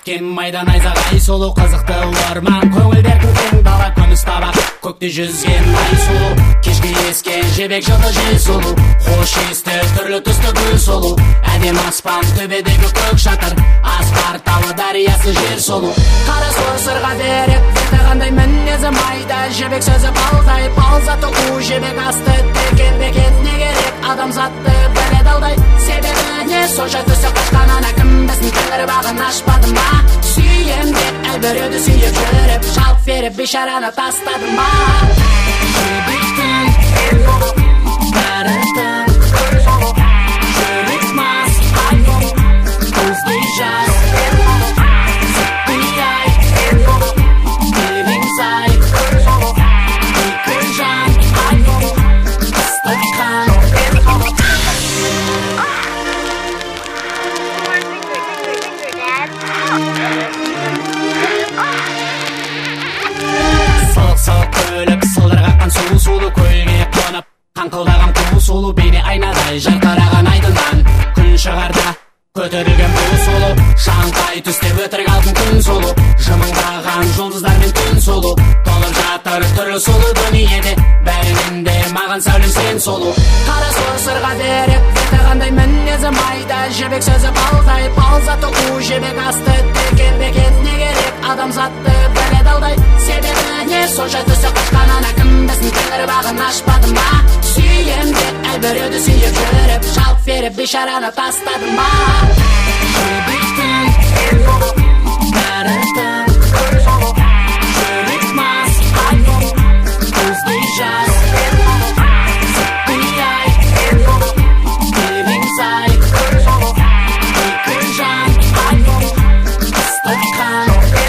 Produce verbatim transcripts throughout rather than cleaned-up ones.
біткен майдан айзағай сұлу, қызықты орман көңілдердің кең дала, күміс табақ көкте жүзген ай сұлу, кешке ескен жебек жылы жел сұлу, хош иісті түрлі түсті гүл сұлу, әдем аспан төбедегі көк шатыр, асқар тауы дариясы жер сұлу, қара сұр сырға берек беті қандай мінезі майда, жебек сөзі балдай, балзаты у жебек асты текен бекет не керек, адамзатты біледі алдай, себебі не сонша түсі қашқанан әкім біздің тәңір бағын ашпады ма, сүйем деп әлбіреуді сүйіп жүріп жалт беріп бейшараны тастады ма. Жебектің бәрі тың, жүрек мас көздей жас, сүттей ай елең сай, екі жан ыстық қан. Сылқ-сылқ күліп сылдыр қаққан сұлу-сұлу, көлге қонып қаңқылдаған қу-сұлу, бейне айнадай жарқыраған айдыннан күн шығарда көтерілген бұл сұлу, шаңқай түсте өтірік алтын күн сұлу, жымыңдаған жұлдыздармен түн сұлу, толып жатыр түрлі сұлу дүниеде, бәрінен де маған сәулем сен сұлу. Қара сұр сырға берек беті қандай мінезі майда, жебек сөзі балдай, балзаты у жебек асты текен бекет не керек, адамзатты біледі алдай, себебі не сонша түсі қашқанан әкім біздің тәңір бағын ашпады ма, сүйем деп әлбіреуді сүйіп жүріп жалт беріп бейшараны тастады ма. Жебектің бәрі тың, жүрек мас көздей жас, сүттей ай елең сай, екі жан ыстық қан.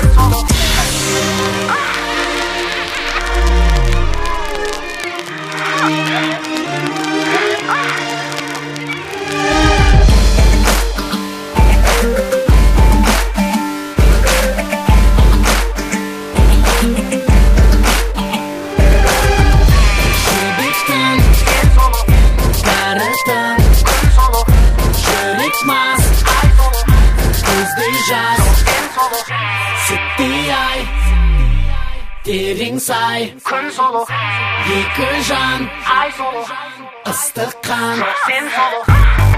Сүттей ай терең сай, күн сұлу, екі жан ыстық қан.